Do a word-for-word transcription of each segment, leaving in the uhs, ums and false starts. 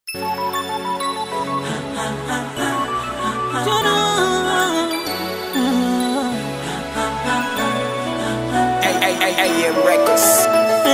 A M Records.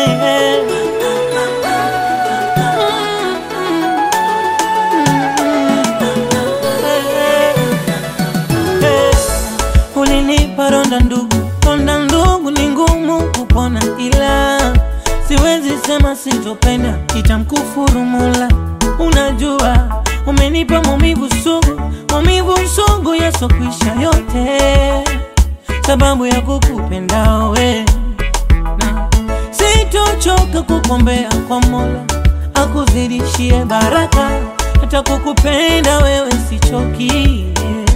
Ulinipa ronda ndugu, ronda ndugu ni ngumu kupona, ila siwezi sema sitopenda, itamkufuru Mola. Unajua umenipa maumivu sugu, maumivu sugu yasokwisha yote, sababu ya kukupenda wewe. Na sitochoka kukuombea kwa Mola akuzidishie baraka, hata kukupenda wewe sichoki.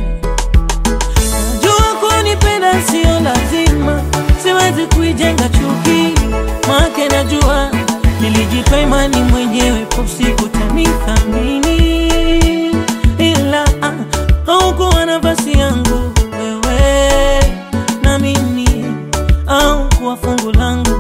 Najua kunipenda sio lazima, siwezi kuijenga chuki, maana najua nilijipa imani mwenyewe kwa siku tanithamini, ila haukuwa nafasi yangu wewe na mimi, au kuwa fungu langu.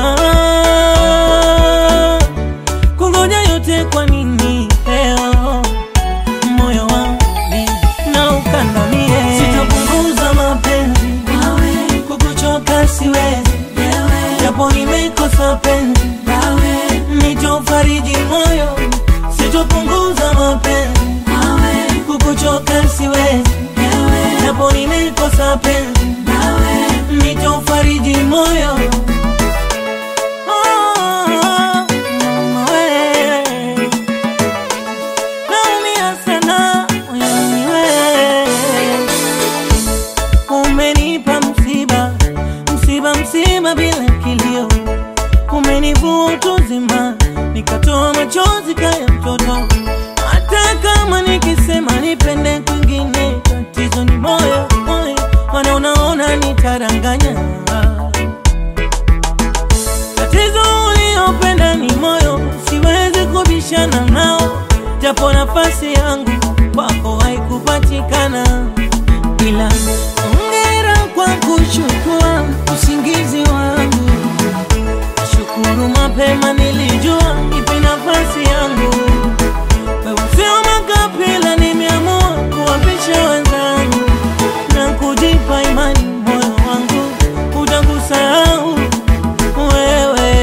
Ah, kungoja yote kwa nini leo moyo wangu na ukandamie? Sitapunguza mapenzi nawe, kukuchoka siwezi, japo nimekosa penzi nawe, nitofariji moyo. Sitapunguza mapenzi nawe, kukuchoka siwezi, japo nimekosa penzi nawe, nitofariji moyo. Msiba bila kilio, umenivua utu uzima, nikatoa machozi kaya mtoto. Hata kama nikisema nipende kwingine, tatizo ni moyo, moyo, maana unaona nitaranganya. Tatizo uliopenda ni moyo, siwezi kubishana nao, japo nafasi yangu kwako haikupatikana, ila hongera kwa kuchukua usingizi wangu. Shukuru mapema nilijua ipi nafasi yangu, wewe sio makapila, nimeamua kuwapisha wenzangu na kujipa imani moyo wangu utakusahau wewe.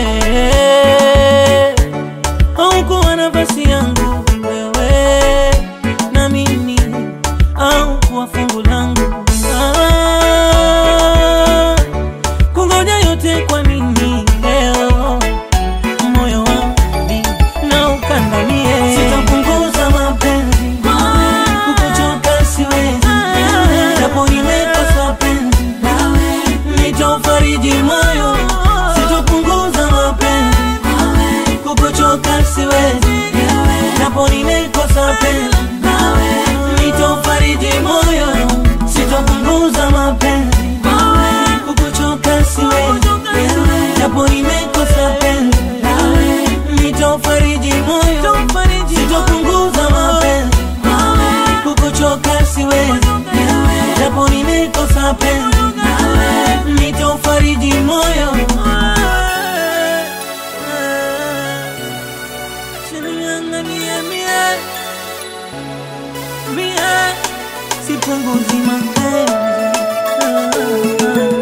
Haukuwa nafasi yangu wewe na mimi, au kuwa fungu langu. Kwa nini leo moyo wangu na ukandamie? Sitapunguza mapenzi nawe, kukuchoka siwezi, japo nimekosa penzi nawe, nitofariji moyo. Sitapunguza mapenzi nawe, kukuchoka siwezi, japo nimekosa penzi nawe, nitofariji moyo. Sitapunguza mapenzi nawe, kukuchoka siwezi, japo nimekosa penzi nawe, nitofariji moyo. Sitapunguza mapenzi nawe, kukuchoka siwezi, japo nimekosa penzi nawe, nitofariji moyo. Sinianganie mie, mie sipunguzi mapenzi.